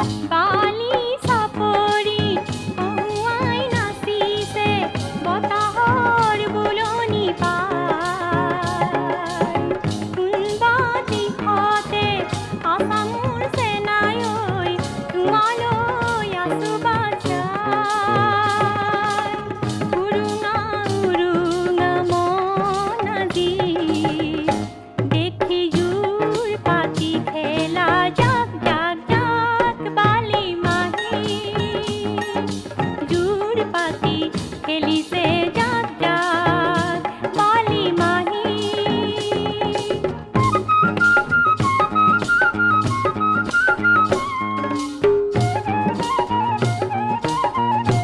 বালি চাপৰি কহুৱাই নাচিছে বতাহৰ বুলনি পাই কোনবা দিশতে আছামোৰ চেনাই ঐ তোমালৈ আছো বাচাই উৰুঙা উৰুঙা মন আজি দেখি জোৰ পাতি খেলা জাক জাক জাক বালি মাহী জোৰ পাতি খেলিছে জাক জাক বালি মাহী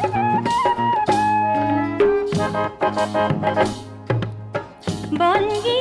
বনগী